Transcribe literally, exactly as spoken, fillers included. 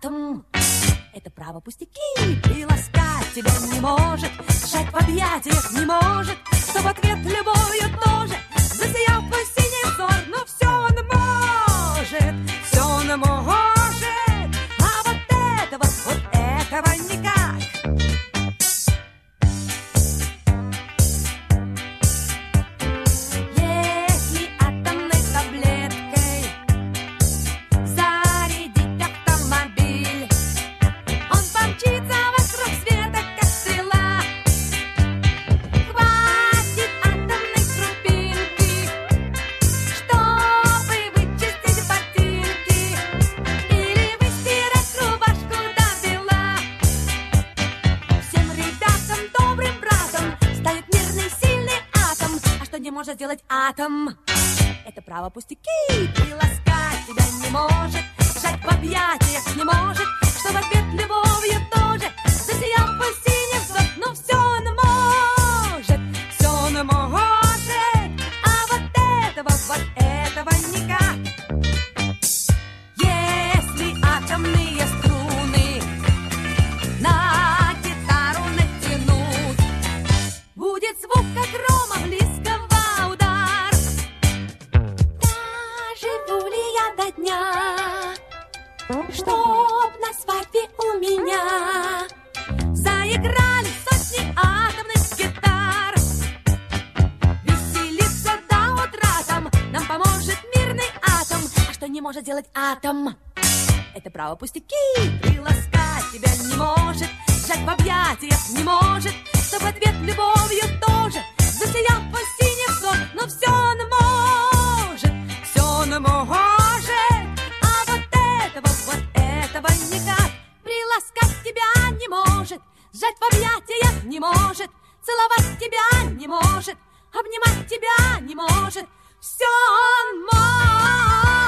атом. Это право пустяки, приласкать тебя не может, сжать в объятиях не может, что в ответ любовью тоже засиял твой синий взор. Но все он может, все он может, а вот этого, вот этого никак. Если атомной таблеткой зарядить автомобиль, он помчится вокруг света, как стрела. Хватит атомной крупинки, чтобы вычистить ботинки или выстирать рубашку до бела. Всем ребятам, добрым братом, станет мирный, сильный атом. А что не может сделать атом? Это право пустяки, приласкать тебя не может, сжать в объятиях не может, что в ответ любовью тоже засиял твой синий взор. Но все он может, все он может, а вот этого, вот этого никак. Если атомные струны на гитару натянуть, будет звук, как грома близкого удар. Доживу ли я до дня, чтоб на свадьбе у меня заиграли сотни атомных гитар? Веселиться до утра там нам поможет мирный атом. А что не может делать атом? Это право пустяки, приласкать тебя не может, сжать в объятиях не может, что в ответ любовью тоже засиял твой синий взор. Но все он может, все он может, а вот этого, вот этого никак. Приласкать тебя не может, сжать в объятиях не может, целовать тебя не может, обнимать тебя не может. Все он может.